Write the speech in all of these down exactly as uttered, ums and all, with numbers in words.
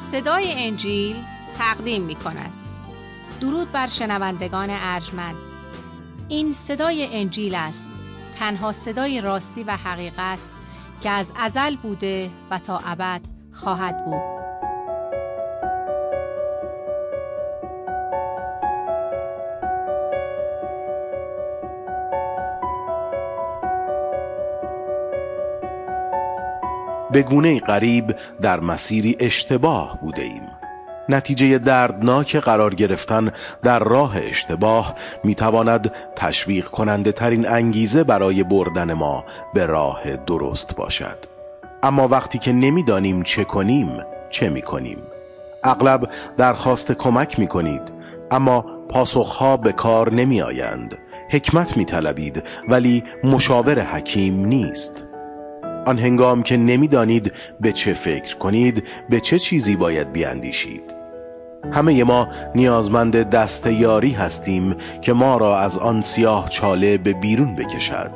صدای انجیل تقدیم می کند. درود بر شنوندگان ارجمند. این صدای انجیل است، تنها صدای راستی و حقیقت که از ازل بوده و تا ابد خواهد بود. به گونه‌ای غریب در مسیری اشتباه بوده ایم. نتیجه دردناک قرار گرفتن در راه اشتباه میتواند تشویق کننده ترین انگیزه برای بردن ما به راه درست باشد. اما وقتی که نمیدانیم چه کنیم، چه میکنیم؟ اغلب درخواست کمک میکنید، اما پاسخها به کار نمی آیند. حکمت میطلبید، ولی مشاور حکیم نیست. آن هنگام که نمیدانید به چه فکر کنید، به چه چیزی باید بیاندیشید. همه ما نیازمند دست یاری هستیم که ما را از آن سیاه چاله به بیرون بکشد.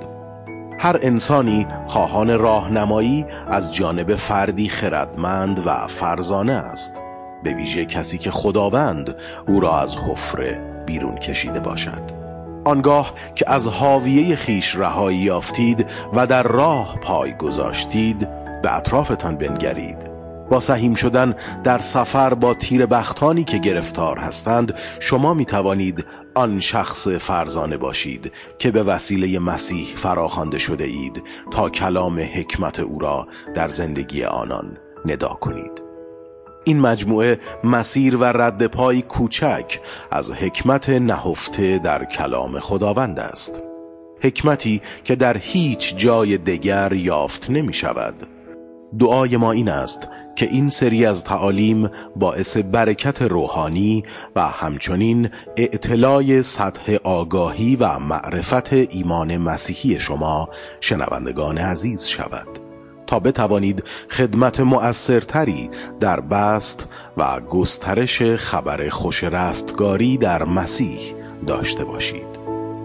هر انسانی خواهان راهنمایی از جانب فردی خردمند و فرزانه است، به ویژه کسی که خداوند او را از حفره بیرون کشیده باشد. آنگاه که از حاویه خیش رهایی یافتید و در راه پای گذاشتید، به اطرافتان بنگرید. با سهیم شدن در سفر با تیر بختانی که گرفتار هستند، شما می توانید آن شخص فرزانه باشید که به وسیله مسیح فراخوانده شده اید تا کلام حکمت او را در زندگی آنان ندا کنید. این مجموعه مسیر و رد پای کوچک از حکمت نهفته در کلام خداوند است. حکمتی که در هیچ جای دیگر یافت نمی شود. دعای ما این است که این سری از تعالیم باعث برکت روحانی و همچنین اطلاع سطح آگاهی و معرفت ایمان مسیحی شما شنوندگان عزیز شود، تا بتوانید خدمت مؤثرتری در بسط و گسترش خبر خوش رستگاری در مسیح داشته باشید.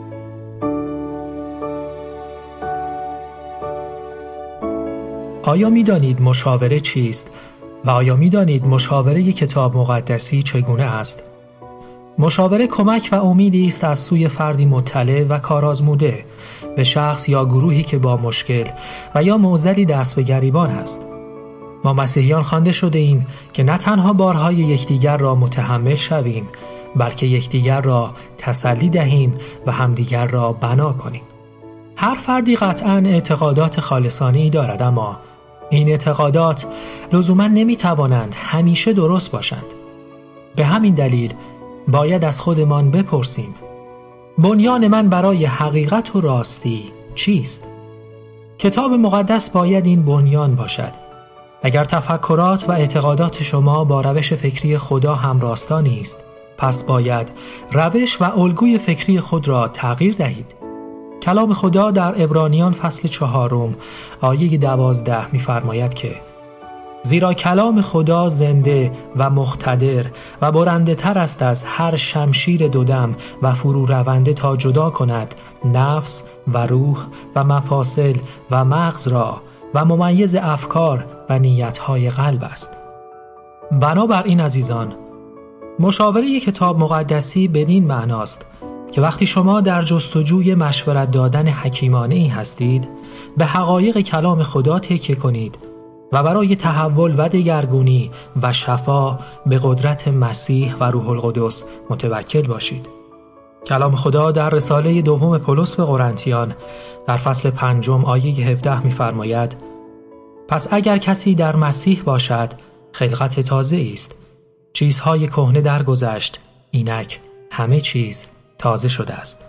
آیا می دانید مشاوره چیست و آیا می دانید مشاوره کتاب مقدسی چگونه است؟ مشاوره کمک و امیدی است از سوی فردی مطلع و کارآزموده به شخص یا گروهی که با مشکل و یا معضلی دست به گریبان است. ما مسیحیان خوانده شده ایم که نه تنها بارهای یکدیگر را متحمل شویم، بلکه یکدیگر را تسلی دهیم و همدیگر را بنا کنیم. هر فردی قطعاً اعتقادات خالصانه‌ای دارد، اما این اعتقادات لزوماً نمی‌توانند همیشه درست باشند. به همین دلیل باید از خودمان بپرسیم: بنیان من برای حقیقت و راستی چیست؟ کتاب مقدس باید این بنیان باشد. اگر تفکرات و اعتقادات شما با روش فکری خدا همراستا نیست، پس باید روش و الگوی فکری خود را تغییر دهید. کلام خدا در عبرانیان فصل چهارم آیه دوازده می‌فرماید که زیرا کلام خدا زنده و مقتدر و برنده تر است از هر شمشیر دودم و فرو رونده تا جدا کند نفس و روح و مفاصل و مغز را و ممیز افکار و نیت‌های قلب است. بنابراین عزیزان، مشاوره کتاب مقدسی بدین معناست که وقتی شما در جستجوی مشورت دادن حکیمانه‌ای هستید، به حقایق کلام خدا تکیه کنید و برای تحول و دگرگونی و شفا به قدرت مسیح و روح القدس متوکل باشید. کلام خدا در رساله دوم پولس به قرنتیان در فصل پنجم آیه هفده می‌فرماید: پس اگر کسی در مسیح باشد، خلقت تازه است. چیزهای کهنه درگذشت، اینک همه چیز تازه شده است.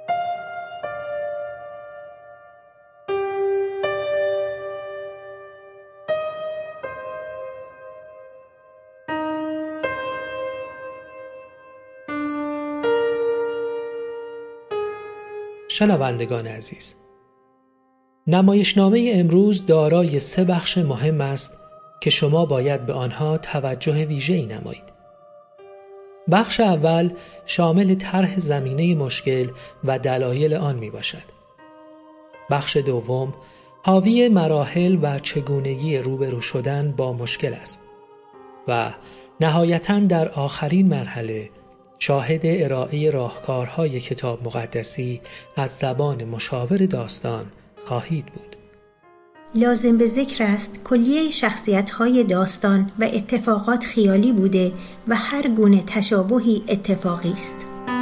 شنوندگان عزیز، نمایشنامه امروز دارای سه بخش مهم است که شما باید به آنها توجه ویژه‌ای نمایید. بخش اول شامل طرح زمینه مشکل و دلایل آن می باشد. بخش دوم حاوی مراحل و چگونگی روبرو شدن با مشکل است. و نهایتاً در آخرین مرحله شاهد ارائه راهکارهای کتاب مقدسی از زبان مشاور داستان خواهید بود. لازم به ذکر است کلیه شخصیت‌های داستان و اتفاقات خیالی بوده و هر گونه تشابهی اتفاقی است.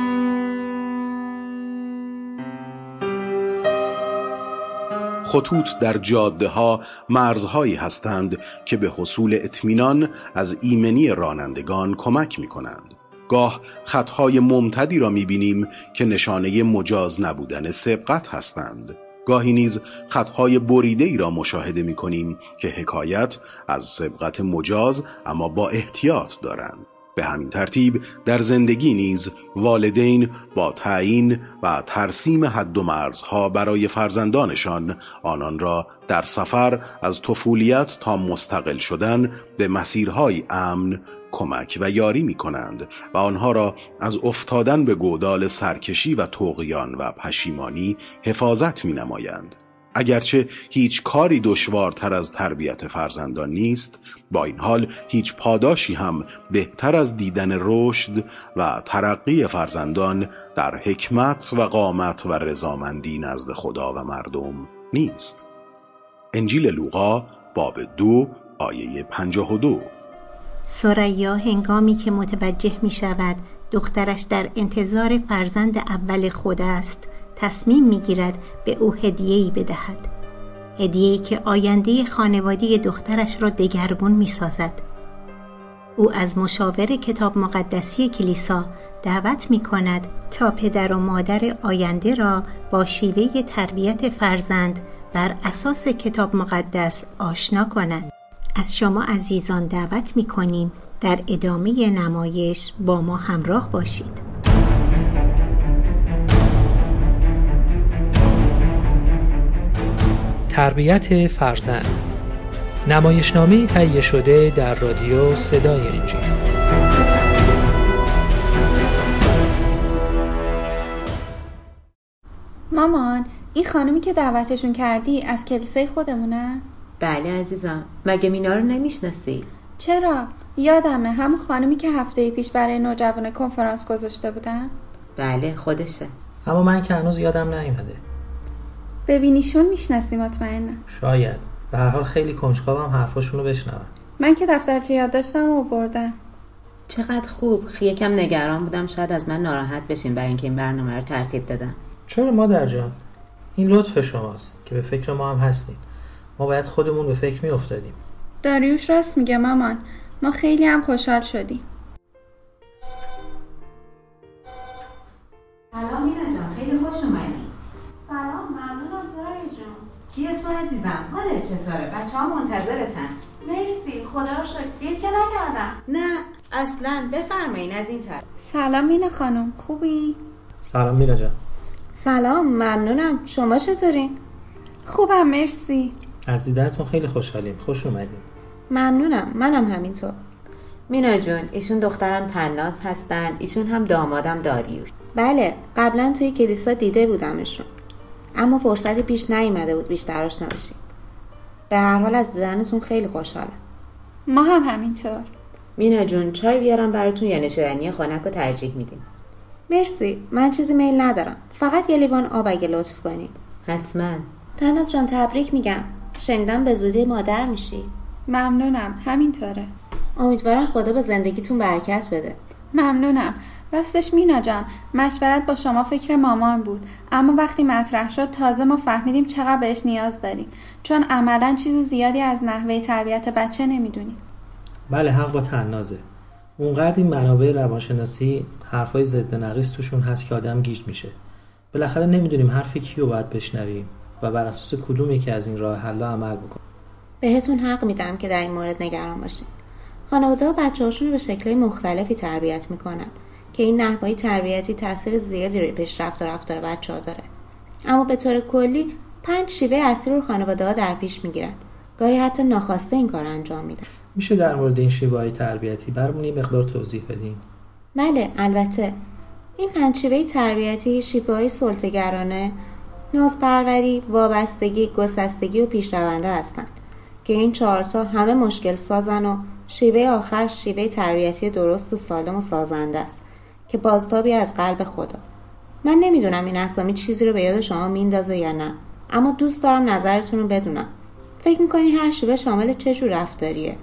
خطوط در جاده ها مرزهایی هستند که به حصول اطمینان از ایمنی رانندگان کمک می کنند. گاه خطهای ممتدی را می بینیم که نشانه مجاز نبودن سبقت هستند. گاهی نیز خطهای بریده ای را مشاهده می کنیم که حکایت از سبقت مجاز اما با احتیاط دارند. به همین ترتیب در زندگی نیز والدین با تعیین و ترسیم حد و مرزها برای فرزندانشان آنان را در سفر از طفولیت تا مستقل شدن به مسیرهای امن کمک و یاری می کنند و آنها را از افتادن به گودال سرکشی و طغیان و پشیمانی حفاظت می نمایند. اگرچه هیچ کاری دشوارتر از تربیت فرزندان نیست، با این حال هیچ پاداشی هم بهتر از دیدن رشد و ترقی فرزندان در حکمت و قامت و رضامندی نزد خدا و مردم نیست. انجیل لوقا باب دو آیه پنجاه و دو. ثریا هنگامی که متوجه می شود دخترش در انتظار فرزند اول خود است، تصمیم می گیرد به او هدیه‌ای بدهد. هدیه‌ای که آینده خانواده دخترش را دگرگون می سازد. او از مشاور کتاب مقدسی کلیسا دعوت می کند تا پدر و مادر آینده را با شیوه تربیت فرزند بر اساس کتاب مقدس آشنا کند. از شما عزیزان دعوت می کنیم در ادامه نمایش با ما همراه باشید. تربیت فرزند، نمایشنامه‌ای تهیه شده در رادیو صدای انجیل. مامان، این خانمی که دعوتشون کردی از کلیسای خودمونه؟ بله عزیزم، مگه مینا رو نمیشناسی؟ چرا؟ یادمه، همون خانمی که هفته پیش برای نوجوان کنفرانس گذاشته بودن؟ بله خودشه. اما من که هنوز یادم نیومده. ببینیشون میشناسی مطمئنه؟ شاید. به هر حال خیلی کنجکاوم حرفاشون رو بشنوم. من که دفترچه یادداشتم آوردم. چقدر خوب. یکم نگران بودم شاید از من ناراحت بشین برای اینکه این برنامه رو ترتیب دادم. چرا مادر جان؟ این لطف شماست که به فکر ما هم هستین. ما باید خودمون به فکر میافتادیم. داریوش راست میگه مامان. ما خیلی هم خوشحال شدیم. سلام مینا جان، خیلی خوش اومدی. سلام، ممنونم سرای جون. کیه تو عزیزم؟ حالت چطوره؟ بچه ها منتظرتن. مرسی، خدا رو شکر. دیر که نکردم. نه اصلا، بفرمایین از این طرف. سلام مینا خانم، خوبی؟ سلام مینا جان. سلام، ممنونم. شما چطورین؟ خوبم مرسی. از دیدنتون خیلی خوشحالیم. خوش اومدین. ممنونم، منم همینطور. مینا جون، ایشون دخترم تناز هستن، ایشون هم دامادم داریوش. بله، قبلا توی کلیسا دیده بودمشون، اما فرصتی پیش نیامده بود بیشتر آشنا بشیم. به هر حال از دیدنتون خیلی خوشحالم. ما هم همینطور. مینا جون، چای بیارم براتون یا نوشیدنی خنک رو ترجیح میدین؟ مرسی، من چیزی میل ندارم، فقط یه لیوان آب اگه لطف کنی. حتما. تناز جان تبریک میگم، شنیدم به زودی مادر میشی. ممنونم، همینطوره. امیدوارم خدا به زندگیتون برکت بده. ممنونم. راستش مینا جان، مشورت با شما فکر مامان بود، اما وقتی مطرح شد تازه ما فهمیدیم چقدر بهش نیاز داریم، چون عملاً چیز زیادی از نحوه تربیت بچه نمیدونیم. بله، حق با تنازه. اونقدر این منابع روانشناسی حرفای ضد نقیض توشون هست که آدم گیج میشه. بالاخره نمیدونیم حرف کیو باید بشنویم و بر اساس کدوم یکی از این راه حل‌ها عمل بکنیم. بهتون حق میدم که در این مورد نگران باشین. خانواده‌ها بچه‌هاشون رو به شکل‌های مختلفی تربیت میکنن که این نحوه تربیتی تاثیر زیادی روی پیشرفت و رفتار بچه‌ها داره. اما به طور کلی پنج شیوه اصلی رو خانواده‌ها در پیش میگیرن. گاهی حتی ناخواسته این کار انجام میدن. میشه در مورد این شیوه‌های تربیتی برامون یه مقدار توضیح بدین؟ بله، البته. این پنج شیوه تربیتی شیوه‌های سلطه‌گرانه، نازپروری، وابستگی، گسستگی و پیشرونده هستند که این چهار تا همه مشکل سازن و شیوه آخر شیوه تربیتی درست و سالم و سازنده است که بازتابی از قلب خدا. من نمیدونم این اسامی چیزی رو به یاد شما میندازه یا نه، اما دوست دارم نظرتون رو بدونم. فکر میکنی هر شیوه شامل چه جور رفتاریه؟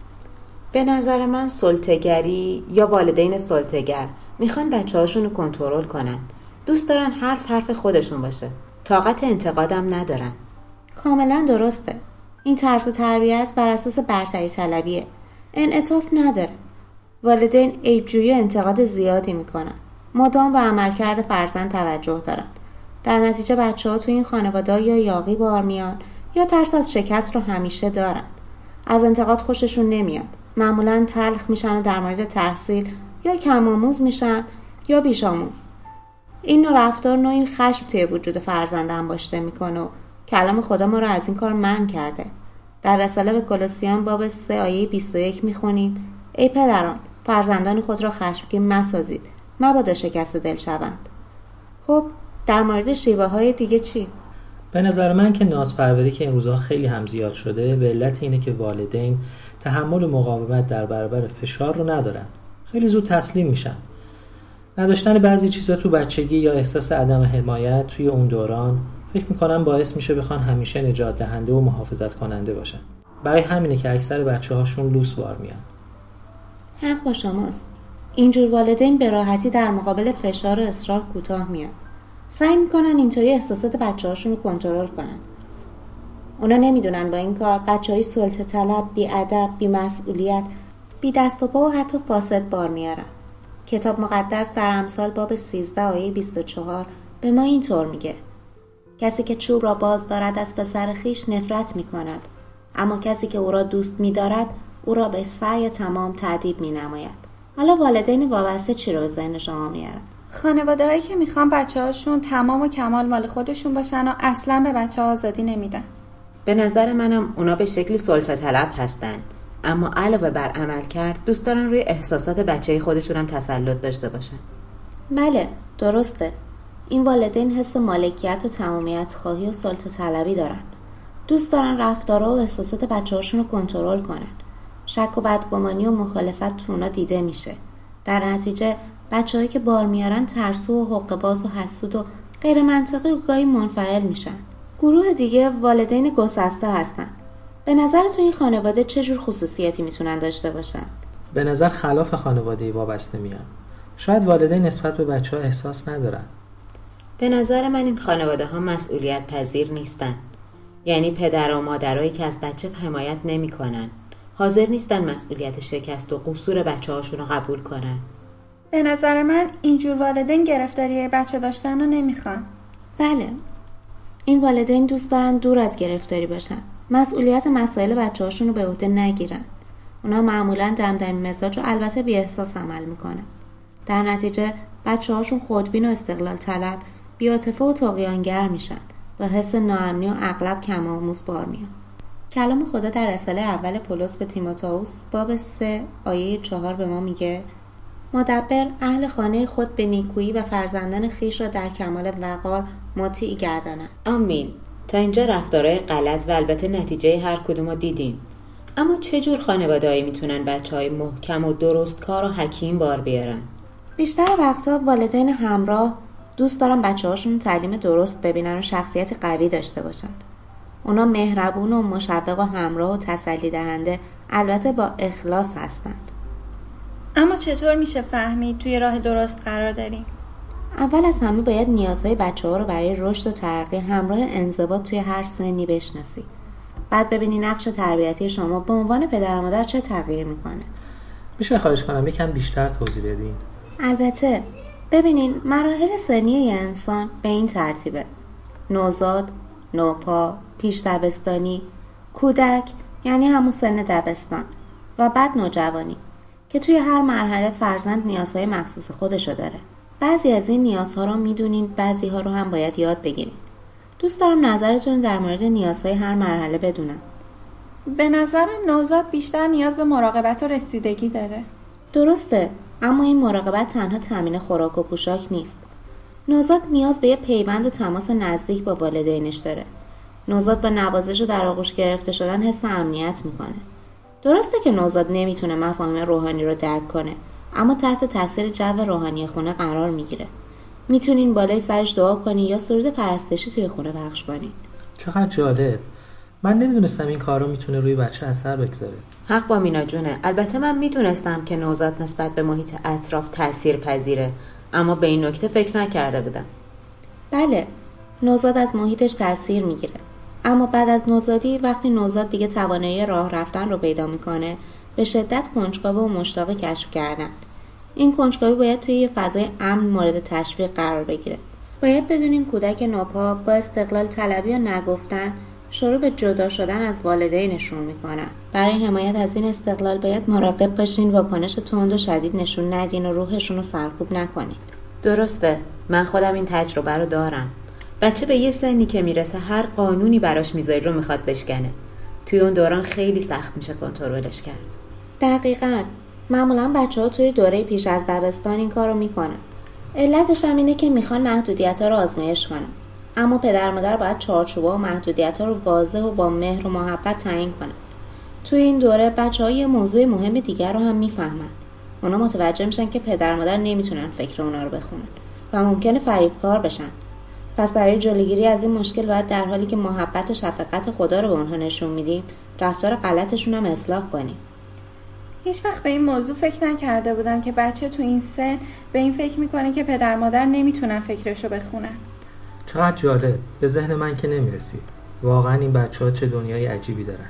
به نظر من سلطه‌گری یا والدین سلطه‌گر میخوان بچه هاشون رو کنترل کنن. دوست دارن حرف حرف خودشون باشه. طاقت انتقادم ندارن. کاملا درسته. این طرز تربیت بر اساس برتری طلبیه. انعطاف نداره. والدین عیب‌جویی و انتقاد زیادی میکنن. مدام به عملکرد فرزند توجه دارن. در نتیجه بچه‌ها تو این خانواده یا یاغی بار میان یا ترس از شکست رو همیشه دارن. از انتقاد خوششون نمیاد. معمولاً تلخ میشن و در مورد تحصیل یا کم آموز میشن یا بیش آموز. این نوع رفتار نوعی خشم توی وجود فرزند انباشته میکنه و کلام خدا ما رو از این کار منع کرده. در رساله به کولوسیان باب سه آیه بیست و یک میخونیم: ای پدران، فرزندان خود را خشمگین مسازید، مبادا شکست دل شوند. خب در مورد شیوه های دیگه چی؟ به نظر من که نازپروری که این روزها خیلی هم زیاد شده به علت اینه که والدین تحمل و مقاومت در برابر فشار رو ندارن. خیلی زود تسلیم میشن. نداشتن بعضی چیزا تو بچگی یا احساس عدم حمایت توی اون دوران فکر میکنم باعث میشه بخوان همیشه نجات دهنده و محافظت کننده باشن. برای همینه که اکثر بچه‌هاشون لوس بار میان. حق با شماست. اینجور والدین به راحتی در مقابل فشار و اصرار کوتاه میان. سعی میکنن اینطوری احساسات بچه‌هاشون رو کنترل کنن. اونا نمیدونن با این کار بچه‌های سلطه طلب، بی‌ادب، بی‌مسئولیت، بی دست و پا و حتی فاسد بار میارن. کتاب مقدس در امثال باب سیزده آیه بیست و چهار به ما اینطور میگه: کسی که چوب را باز دارد از پسر خویش نفرت میکند، اما کسی که او را دوست میدارد او را به سعی تمام تأدیب مینماید. حالا والدین وابسته چی رو به ذهن شما میارن؟ خانواده هایی که میخوان بچه هاشون تمام و کمال مال خودشون باشن و اصلا به بچه ها آزادی نمیدن. به نظر منم اونا به شکلی سلطه طلب هستن، اما علاوه بر عمل کرد دوست دارن روی احساسات بچه خودشون هم تسلط داشته باشن. بله درسته. این والدین حس مالکیت و تمامیت خواهی و سلطه طلبی دارن. دوست دارن رفتارها و احساسات بچه هاشون رو کنترل کنن. شک و بدگمانی و مخالفت تو اونا دیده میشه. در نتیجه بچه‌هایی که بار میارن ترسو و حقه باز و حسود و غیر منطقی و گاهی منفعل میشن. گروه دیگه والدین گسسته هستن. به نظرتون این خانواده چه جور خصوصیتی میتونن داشته باشن؟ به نظر خلاف خانواده‌ای وابسته میان. شاید والدین نسبت به بچه‌ها احساس ندارن. به نظر من این خانواده ها مسئولیت پذیر نیستن. یعنی پدر و مادرایی که از بچه حمایت نمی کنن. حاضر نیستن مسئولیت شکست و قصور بچه هاشون رو قبول کنن. به نظر من اینجور والدین گرفتاری بچه داشتن رو نمیخوان. بله. این والدین دوست دارن دور از گرفتاری باشن. مسئولیت مسائل بچه هاشون رو به عهده نگیرن. اونا معمولاً دمدمی مزاج و البته بی احساس عمل میکنن. در نتیجه بچه هاشون خودبین و استقلال طلب، بی‌عاطفه و طغیانگر میشن و حس ناامنی و اغلب کم آموز بار میان. کلام خدا در رساله اول پولس به تیموتائوس باب سه آیه چهار به ما میگه: مدبر اهل خانه خود به نیکویی و فرزندان خیش را در کمال وقار مطیع گردانند. آمین. تا اینجا رفتارهای غلط و البته نتیجه هر کدوم رو دیدیم. اما چه جور خانواده‌ای میتونن بچه‌های محکم و درست کار و حکیم بار بیارن؟ بیشتر وقتا والدین همراه دوست دارن بچه‌هاشون تعلیم درست ببینن و شخصیت قوی داشته باشن. اونا مهربون و مشوق و همراه و تسلی دهنده، البته با اخلاص هستند. اما چطور میشه فهمید توی راه درست قرار داریم؟ اول از همه باید نیازهای بچه‌ها رو برای رشد و ترقی همراه انضباط توی هر سنی بشناسی. بعد ببینی نقش تربیتی شما به عنوان پدر و مادر چه تغییری میکنه. میشه خواهش کنم یکم بیشتر توضیح بدین؟ البته. ببینین مراحل سنی یه انسان به این ترتیبه: نوزاد، نوپا، پیش دبستانی، کودک یعنی همون سن دبستان و بعد نوجوانی، که توی هر مرحله فرزند نیازهای مخصوص خودشو داره. بعضی از این نیازها رو میدونین، بعضی ها رو هم باید یاد بگیرین. دوست دارم نظرتون در مورد نیازهای هر مرحله بدونم. به نظرم نوزاد بیشتر نیاز به مراقبت و رسیدگی داره. درسته، اما این مراقبت تنها تامین خوراک و پوشاک نیست. نوزاد نیاز به یه پیوند و تماس نزدیک با والدینش داره. نوزاد با نوازش و در آغوش گرفته شدن حس امنیت میکنه. درسته که نوزاد نمیتونه مفاهیم روحانی رو درک کنه، اما تحت تاثیر جو روحانی خونه قرار میگیره. میتونین بالای سرش دعا کنین یا سرود پرستشی توی خونه پخش کنین. چقدر جالب. من نمیدونستم این کارا میتونه روی بچه اثر بگذاره. حق با مینا جونه. البته من میدونستم که نوزاد نسبت به محیط اطراف تأثیر پذیره، اما به این نکته فکر نکرده بودم. بله، نوزاد از محیطش تأثیر میگیره. اما بعد از نوزادی، وقتی نوزاد دیگه توانایی راه رفتن رو پیدا میکنه، به شدت کنجکاو و مشتاق کشف کردن. این کنجکاوی باید توی یه فضای امن مورد تشویق قرار بگیره. باید بدونیم کودک نوپا با استقلال طلبی و نگفتن شروع به جدا شدن از والدینشون میکنن. برای حمایت از این استقلال باید مراقب باشین واکنش تند و شدید نشون ندین و روحشون رو سرکوب نکنین. درسته، من خودم این تجربه رو دارم. بچه به یه سنی که میرسه هر قانونی براش میذاری رو میخواد بشکنه. توی اون دوران خیلی سخت میشه کنترلش کرد. دقیقاً. معمولاً بچه‌ها توی دوره پیش از دبستان این کارو میکنن. علتش هم اینه که میخوان محدودیت‌ها رو آزمایش کنن. اما پدر مادر باید چارچوب‌ها و محدودیت‌ها رو واضح و با مهر و محبت تعیین کنن. توی این دوره بچه‌ها یه موضوع مهم دیگر رو هم میفهمن. اونا متوجه میشن که پدر مادر نمیتونن فکر اونا رو بخونن و ممکنه فریبکار بشن. پس برای جلوگیری از این مشکل باید در حالی که محبت و شفقت خدا رو به اونها نشون میدیم، رفتار غلطشون هم اصلاح کنیم. هیچ وقت به این موضوع فکر نکرده بودم که بچه تو این سن به این فکر میکنه که پدر مادر نمیتونن فکرشو بخونن. چقدر جالب. به ذهن من که نمیرسید. واقعا این بچه‌ها چه دنیای عجیبی دارن.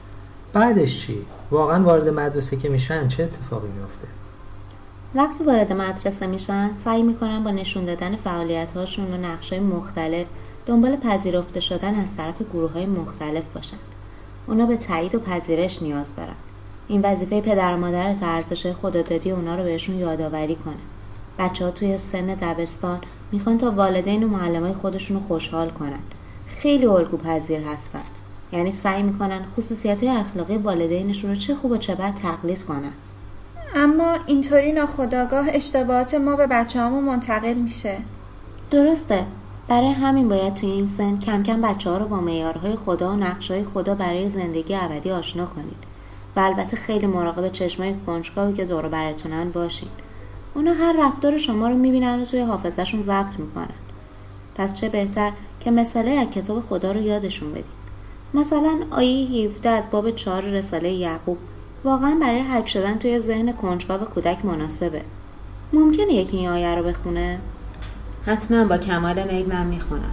بعدش چی؟ واقعا وارد مدرسه که میشن چه اتفاقی میفته؟ وقتی وارد مدرسه میشن سعی میکنن با نشون دادن فعالیت‌هاشون و نقش‌های مختلف دنبال پذیرفته شدن از طرف گروه‌های مختلف باشن. اونا به تایید و پذیرش نیاز دارن. این وظیفه پدر و مادر تا ارزش خوددادی اونا رو بهشون یادآوری کنه. بچه‌ها توی سن دبستان میخوان تا والدین و معلمای خودشون رو خوشحال کنن. خیلی الگوپذیر هستن. یعنی سعی میکنن خصوصیت‌های اخلاقی والدینشون رو چه خوب و چه بد تقلید کنن. اما اینطوری ناخودآگاه اشتباهات ما به بچه‌هامون منتقل میشه. درسته. برای همین باید توی این سن کم کم بچه‌ها رو با معیارهای خدا و نقشه‌های خدا برای زندگی ابدی آشنا کنید. و البته خیلی مراقب چشمای کنجکاوی که دور و برتونن باشین. اونا هر رفتار شما رو میبینن و توی حافظه‌شون ضبط میکنن. پس چه بهتر که مثاله از کتاب خدا رو یادشون بدیم. مثلا آیه هفده از باب چهار رساله یعقوب واقعا برای حک شدن توی ذهن کنجکاو کودک مناسبه. ممکنه یکی این آیه رو بخونه؟ حتما، با کمال میل من میخونم.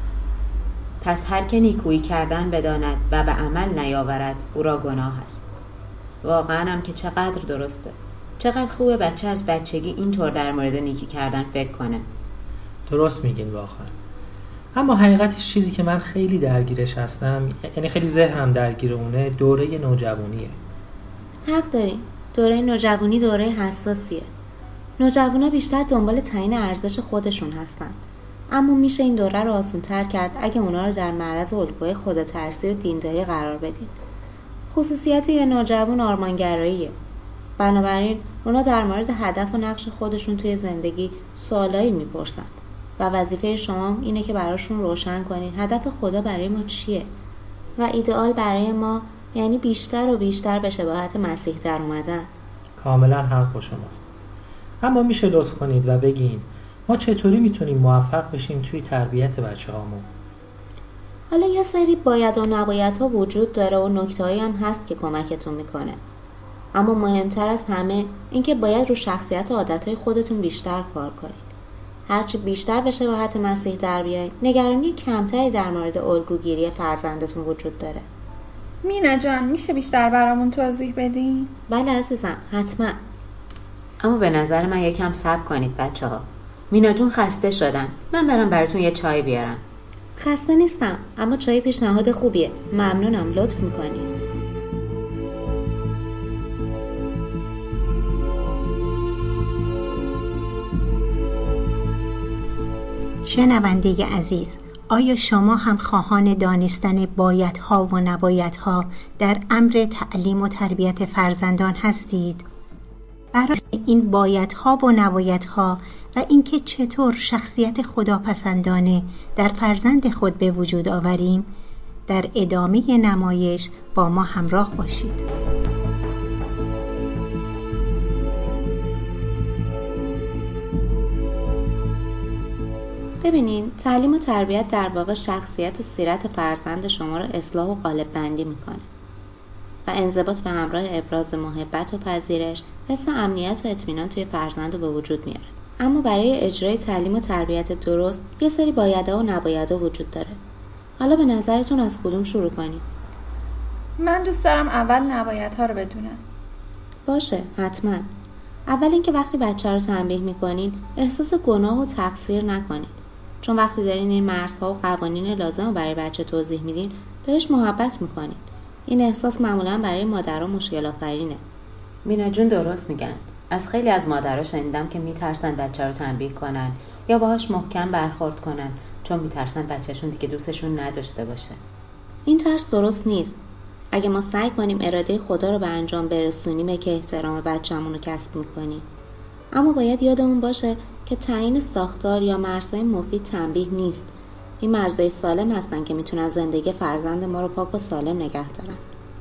پس هر که نیکویی کردن بداند و به عمل نیاورد او را گناه است. واقعا هم که چقدر درسته. چقدر خوبه بچه از بچگی اینطور در مورد نیکی کردن فکر کنه. درست میگین واقعا. اما حقیقتش چیزی که من خیلی درگیرش هستم، یعنی خیلی ذهنم درگیر اونه، دوره نوجوانیه. حق داری. دوره نوجوانی دوره حساسیه. نوجوانا بیشتر دنبال تعیین ارزش خودشون هستن. اما میشه این دوره رو آسان‌تر کرد اگه اونا رو در معرض الگوهای خداترسی و دینداری قرار بدین. خصوصیت یه نوجوان آرمانگراییه. بنابراین اونا در مورد هدف و نقش خودشون توی زندگی سوالایی میپرسن و وظیفه شما اینه که براشون روشن کنین هدف خدا برای ما چیه و ایدئال برای ما یعنی بیشتر و بیشتر به شباهت مسیح در اومدن. کاملا حق با شماست. اما میشه لطف کنید و بگین ما چطوری میتونیم موفق بشیم توی تربیت بچه هامون؟ حالا یه سری باید و نباید ها وجود داره و نکته هایی هم هست که کمکتون میکنه. اما مهمتر از همه این که باید رو شخصیت و عادتهای خودتون بیشتر کار کنید. هرچی بیشتر به شباهت مسیح در بیایید، نگرانی کمتری در مورد الگوگیری فرزندتون وجود داره. مینا جان، میشه بیشتر برامون توضیح بدین؟ بله عزیزم، حتما. اما به نظر من یکم صبر کنید بچه ها. مینا جون خسته شدن. من برام براتون یه چای بیارم. خسته نیستم، اما چای پیشنهاد خوبیه. ممنونم، لطف میکنید. شنونده عزیز، آیا شما هم خواهان دانستن بایدها و نبایدها در امر تعلیم و تربیت فرزندان هستید؟ برای این بایدها و نبایدها و اینکه چطور شخصیت خداپسندانه در فرزند خود به وجود آوریم، در ادامه نمایش با ما همراه باشید. ببینین، تعلیم و تربیت در واقع شخصیت و سیرت فرزند شما رو اصلاح و قالب بندی میکنه و انضباط به همراه ابراز محبت و پذیرش، حس امنیت و اطمینان توی فرزند رو به وجود میاره. اما برای اجرای تعلیم و تربیت درست یه سری بایدها و نبایدها وجود داره. حالا به نظرتون از کدوم شروع کنیم؟ من دوست دارم اول نبایدها رو بدونم. باشه، حتما. اول اینکه وقتی بچه رو تنبیه میکنین احساس گناه و تقصیر نکنین، چون وقتی دارین این مرزها و قوانین لازم رو برای بچه توضیح میدین بهش محبت میکنین. این احساس معمولا برای مادرها مشکل آفرینه. مینا جون درست میگن. از خیلی از مادرها شنیدم که میترسن بچه رو تنبیه کنن یا باهاش محکم برخورد کنن، چون میترسن بچهشون دیگه دوستشون نداشته باشه. این ترس درست نیست. اگه ما سعی کنیم اراده خدا رو به انجام برسونیم که احترام بچه‌مون رو کسب میکنیم. اما باید یادمون باشه که تعیین ساختار یا مرزهای مفید تنبیه نیست. این مرزهای سالم هستن که میتونن زندگی فرزند ما رو پاک و سالم نگه دارن.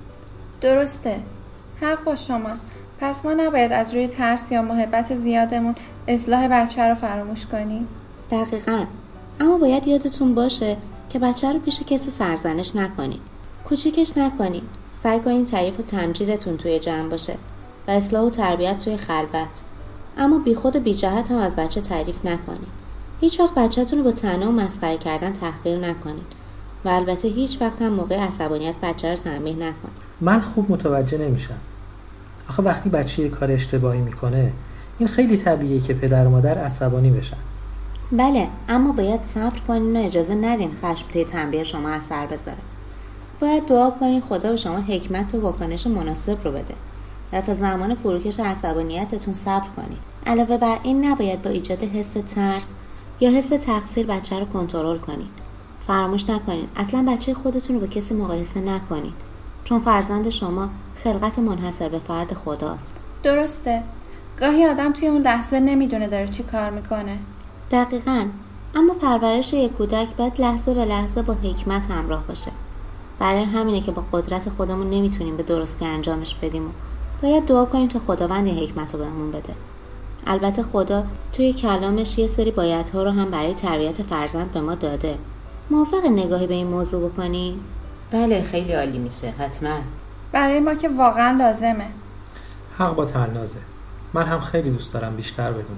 درسته. حق با شماست. پس ما نباید از روی ترس یا محبت زیادمون اصلاح بچه رو فراموش کنیم. دقیقاً. اما باید یادتون باشه که بچه رو پیش کسی سرزنش نکنین. کوچیکش نکنین. سعی کنین تعریف و تمجیدتون توی جمع باشه و اصلاح و تربیت توی خلوت. اما بی خود و بی جهت هم از بچه تعریف نکنین. هیچ وقت بچه‌تون رو با طعنه و مسخره کردن تحقیر نکنین و البته هیچ وقت هم موقع عصبانیت بچه رو تنبیه نکنین. من خوب متوجه نمیشم. آخه وقتی بچه یه کار اشتباهی میکنه این خیلی طبیعیه که پدر و مادر عصبانی بشن. بله، اما باید صبر کنین و اجازه ندین خشم توی تنبیه شما اثر بذاره. باید دعا کنین خدا به شما حکمت و واکنش مناسب رو بده و تا زمان فروکش عصبانیتتون صبر کنین. علاوه بر این نباید با ایجاد حس ترس یا حس تقصیر بچه رو کنترل کنین. فراموش نکنین اصلا بچه خودتون رو با کسی مقایسه نکنین، چون فرزند شما خلقت منحصر به فرد خداست. درسته. گاهی آدم توی اون لحظه نمیدونه داره چی کار میکنه. دقیقاً. اما پرورش یک کودک باید لحظه به لحظه با حکمت همراه باشه. برای همینه که با قدرت خودمون نمیتونیم به درستی انجامش بدیم و باید دعا کنیم تا خداوند این حکمت رو بهمون بده. البته خدا توی کلامش یه سری بایدها رو هم برای تربیت فرزند به ما داده. موافق نگاهی به این موضوع بکنی؟ بله، خیلی عالی میشه. حتما. برای ما که واقعا لازمه. حق با تنازه. من هم خیلی دوست دارم بیشتر بدونم.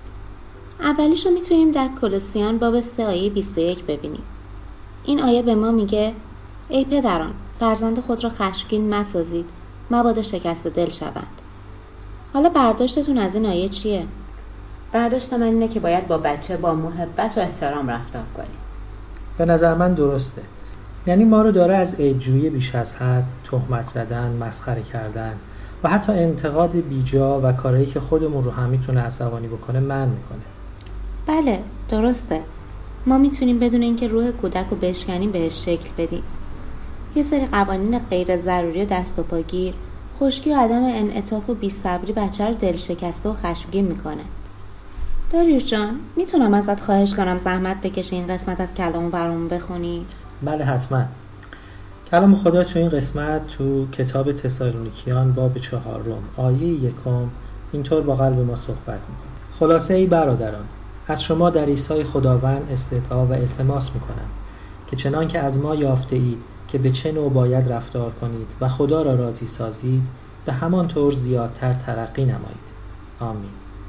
اولیشو میتونیم در کولوسیان باب سه آیه بیست و یک ببینیم. این آیه به ما میگه ای پدران فرزند خود را خشمگین مسازید مبادا شکست دل شوند. حالا برداشتتون از این آیه چیه؟ برداشت من اینه که باید با بچه با محبت و احترام رفتار کنیم. به نظر من درسته. یعنی ما رو داره از عیب‌جویی بیش از حد، تهمت زدن، مسخره کردن و حتی انتقاد بیجا و کارهایی که خودمون رو هم میتونه عصبانی بکنه منع میکنه. بله، درسته. ما میتونیم بدون اینکه روح کودک رو بشکنیم بهش شکل بدیم. یه سری قوانین غیر ضروری و دست و پاگیر، خشکی و عدم انعطاف و بی‌صبری بچه رو دل شکسته و خشمگین میکنه. داریوش جان، میتونم ازت خواهش کنم زحمت بکشی این قسمت از کلامو برامون بخونی؟ بله حتما. کلام خدا تو این قسمت تو کتاب تسالونیکیان باب چهارم آیه یکم اینطور با قلب ما صحبت میکنه. خلاصه ای برادران، از شما در عیسی خداوند استدعا و التماس میکنم که چنان که از ما یافته اید که به چه نوع باید رفتار کنید و خدا را راضی سازید به همان طور زیادتر ترقی نمایید. آمین.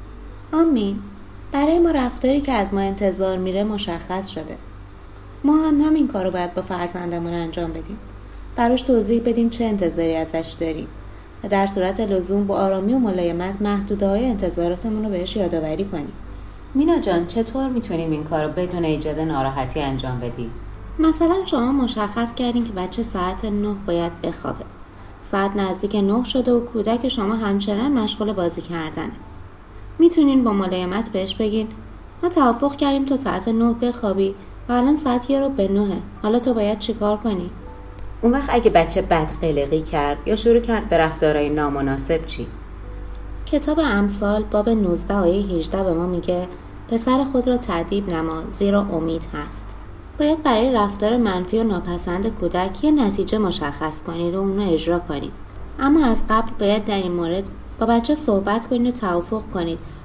آمین. برای ما رفتاری که از ما انتظار میره مشخص شده. ما هم همین کارو باید با فرزندمون انجام بدیم. براش توضیح بدیم چه انتظاری ازش داریم و در صورت لزوم با آرامی و ملایمت محدوده‌های انتظاراتمون رو بهش یادآوری کنیم. مینا جان، چطور میتونیم این کارو بدون ایجاد ناراحتی انجام بدیم؟ مثلا شما مشخص کردین که بچه ساعت نه باید بخوابه. ساعت نزدیک نه شده و کودک شما همچنان مشغول بازی کردنه. میتونین با ملایمت بهش بگین ما توافق کردیم تا ساعت نه بخوابی و الان ساعت یه رو به نهه. حالا تو باید چی کار کنی؟ اون وقت اگه بچه بدقلقی کرد یا شروع کرد به رفتارهای نامناسب چی؟ کتاب امثال باب نوزده آیه هجده به ما میگه پسر خود را تأدیب نما زیرا امید هست. باید برای رفتار منفی و ناپسند کودک یه نتیجه مشخص کنید و اونو اجرا کنید. اما از قبل باید در این مورد با بچه صحبت کنید و توافق کنید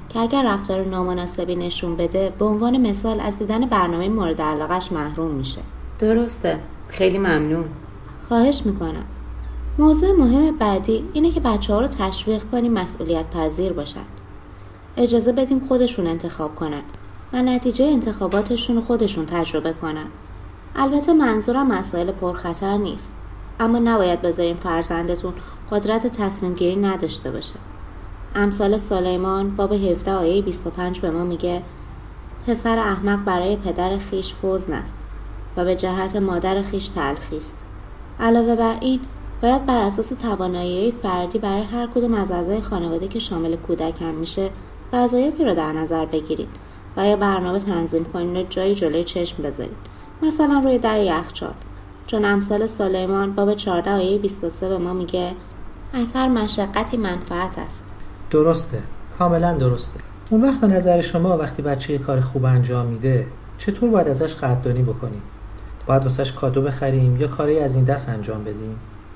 که اگر رفتار نامناسبی نشون بده به عنوان مثال از دیدن برنامه مورد علاقش محروم میشه. درسته. خیلی ممنون. خواهش میکنم. موضوع مهم بعدی اینه که بچه ها رو تشویق کنیم مسئولیت پذیر باشن. اجازه بدیم خودشون انتخاب کنن و نتیجه انتخاباتشون رو خودشون تجربه کنن. البته منظورم مسائل پرخطر نیست، اما نباید بذاریم فرزندتون قدرت تصمیم گیری نداشته باشه. امثال سلیمان باب هفده آیه بیست و پنج به ما میگه پسر احمق برای پدر خیش حزن است و به جهت مادر خیش تلخی است. علاوه بر این باید بر اساس توانایی فردی برای هر کدوم از اعضای خانواده که شامل کودک هم میشه وظایفی رو در نظر بگیرید و یا برنامه تنظیم کنین و جایی جلوی چشم بذارید، مثلا روی در یخچال، چون امثال سلیمان باب چهارده آیه بیست و سه به ما میگه از هر مشقتی منفعت است. درسته، کاملا درسته. اون وقت به نظر شما وقتی بچه یه کار خوب انجام میده چطور باید ازش قدردانی بکنیم؟ باید واسش کادو بخریم یا کاری از این دست انجام بدیم؟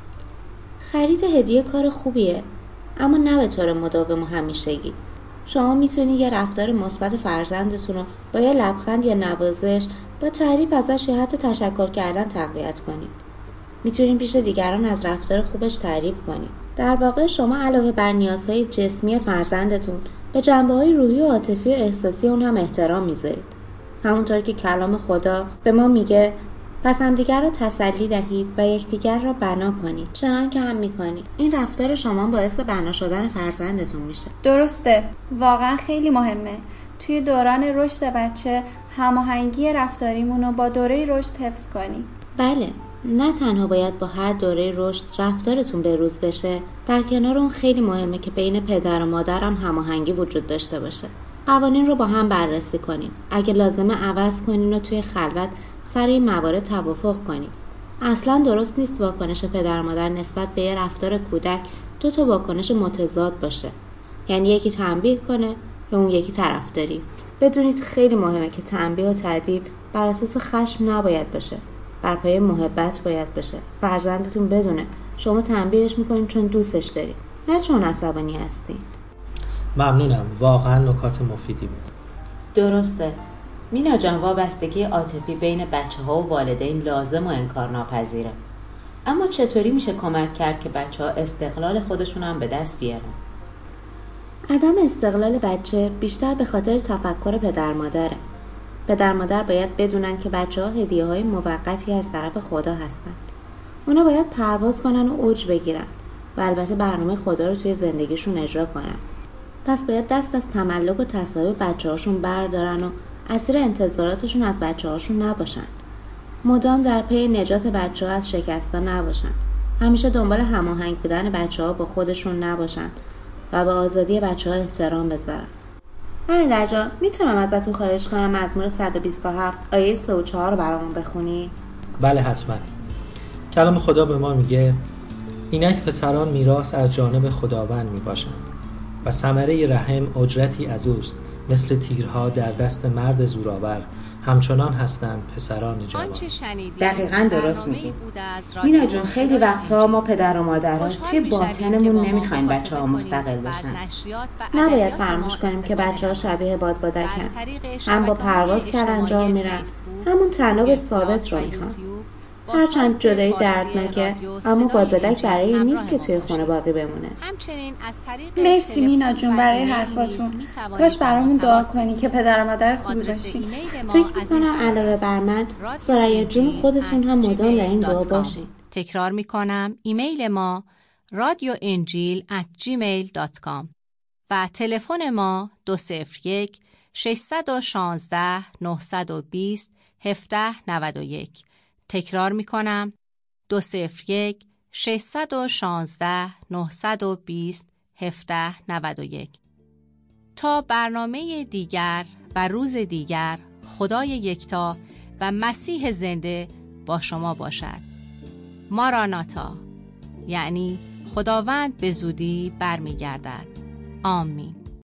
خرید هدیه کار خوبیه، اما نه به طور مداوم و همیشگی. شما میتونید یه رفتار مثبت فرزندتون رو با یه لبخند یا نوازش با تعریف ازش یا حتی تشکر کردن تقویت کنید. میتونید پیش دیگران از رفتار خوبش تعریف کنید. در واقع شما علاوه بر نیازهای جسمی فرزندتون به جنبه‌های روحی و عاطفی و احساسی اون هم احترام میذارید. همونطور که کلام خدا به ما میگه پس همدیگر را تسلی دهید و یکدیگر را بنا کنید چنان که هم میکنید. این رفتار شما باعث بنا شدن فرزندتون میشه. درسته، واقعا خیلی مهمه. توی دوران رشد بچه هماهنگی رفتاریمون رو با دوره رشد حفظ کنیم. بله، نه تنها باید با هر دوره رشد رفتارتون بروز بشه، در کنار اون خیلی مهمه که بین پدر و مادر هم هماهنگی وجود داشته باشه. قوانین رو با هم بررسی کنین. اگه لازمه عوض کنین و توی خلوت سر این موارد توافق کنید. اصلا درست نیست واکنش پدر و مادر نسبت به یه رفتار کودک دو تا واکنش متضاد باشه. یعنی یکی تنبیه کنه یا اون یکی طرفداری. بدونید خیلی مهمه که تنبیه و تأدیب بر اساس خشم نباید باشه. بر پایه محبت باید باشه. فرزندتون بدونه شما تنبیهش میکنین چون دوستش دارید، نه چون عصبانی هستین. ممنونم، واقعا نکات مفیدی بود. درسته. مینا جان، وابستگی عاطفی بین بچه ها و والدین لازم و انکارناپذیره. اما چطوری میشه کمک کرد که بچه ها استقلال خودشون هم به دست بیارن؟ عدم استقلال بچه بیشتر به خاطر تفکر پدر مادره. پدر مادر باید بدونن که بچه ها هدیه های موقتی از طرف خدا هستن. اونا باید پرواز کنن و اوج بگیرن و البته برنامه خدا رو توی زندگیشون اجرا کنن. پس باید دست از تملک و تصاحب بچه هاشون بردارن و اسیر انتظاراتشون از بچه هاشون نباشن. مدام در پی نجات بچه ها از شکستا نباشن. همیشه دنبال هماهنگ بودن بچه ها با خودشون نباشن و به آزادی بچه ها احترام بذارن. من درجا میتونم ازتون خواهش کنم مزمور صد و بیست و هفت آیه سه و چهار رو برامون بخونی؟ بله حتما. کلام خدا به ما میگه اینک پسران میراث از جانب خداوند میباشند و ثمره رحم اجرتی از اوست، مثل تیرها در دست مرد زورآور همچنان هستند پسران جوان. دقیقاً درست میگی. مینا جون، خیلی وقتا ما پدر و مادرها توی باطنمون نمیخوایم بچه ها مستقل بشن. نباید فراموش کنیم که بچه ها شبیه بادبادکن، هم با پرواز کل انجام میرن، همون تناب ثابت رو میخوان. هرچند جدایی دردناکه، اما بادبادک برای این نیست که توی خونه باقی بمونه. مرسی مینا جون برای حرفاتون. کاش برامون دعا کنی که پدر و مادر خوبی باشی. فکر میکنم علاوه بر من سریا جون خودتون هم مدام در این دعا باشین. تکرار میکنم، ایمیل ما رادیو انجیل ات جیمیل دات کام و تلفن ما دو صفر یک ششصد و شانزده نهصد و بیست هفده نود و یک. تکرار میکنم، دو صفر یک ششصد و شانزده نهصد و بیست هفده نود و یک. تا برنامه دیگر و روز دیگر، خدای یکتا و مسیح زنده با شما باشد. ماراناتا، یعنی خداوند به زودی برمیگردد. آمین.